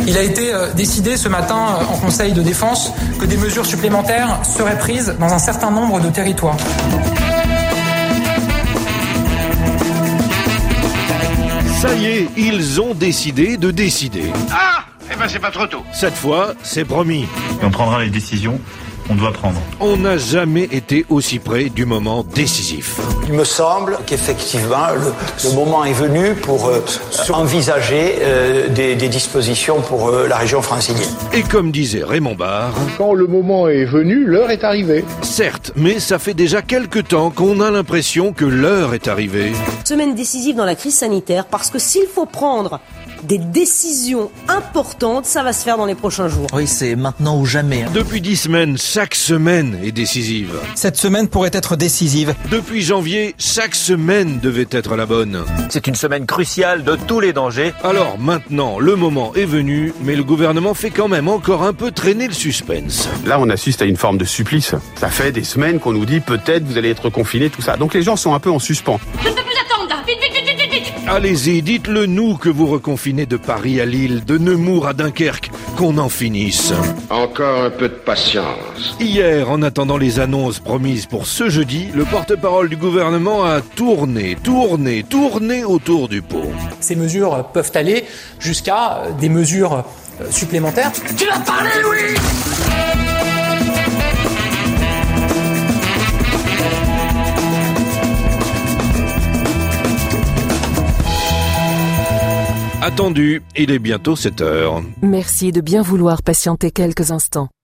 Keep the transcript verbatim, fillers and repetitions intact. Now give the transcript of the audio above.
Il a été décidé ce matin en Conseil de défense que des mesures supplémentaires seraient prises dans un certain nombre de territoires. Ça y est, ils ont décidé de décider. Ah, eh ben c'est pas trop tôt. Cette fois, c'est promis. Et on prendra les décisions qu'on doit prendre. On n'a jamais été aussi près du moment décisif. Il me semble qu'effectivement, le, le moment est venu pour euh, envisager euh, des, des dispositions pour euh, la région francilienne. Et comme disait Raymond Barre... Quand le moment est venu, l'heure est arrivée. Certes, mais ça fait déjà quelque temps qu'on a l'impression que l'heure est arrivée. Semaine décisive dans la crise sanitaire, parce que s'il faut prendre des décisions importantes, ça va se faire dans les prochains jours. Oui, c'est maintenant ou jamais. Hein. Depuis dix semaines, chaque semaine est décisive. Cette semaine pourrait être décisive. Depuis janvier, chaque semaine devait être la bonne. C'est une semaine cruciale de tous les dangers. Alors maintenant, le moment est venu, mais le gouvernement fait quand même encore un peu traîner le suspense. Là, on assiste à une forme de supplice. Ça fait des semaines qu'on nous dit peut-être vous allez être confinés, tout ça. Donc les gens sont un peu en suspens. Je ne peux plus attendre, là. Vite, vite, vite, vite, vite. Allez-y, dites-le nous que vous reconfinez de Paris à Lille, de Nemours à Dunkerque, qu'on en finisse. Encore un peu de patience. Hier, en attendant les annonces promises pour ce jeudi, le porte-parole du gouvernement a tourné, tourné, tourné autour du pot. Ces mesures peuvent aller jusqu'à des mesures supplémentaires. Tu vas parler, Louis! Attendu, il est bientôt sept heures. Merci de bien vouloir patienter quelques instants.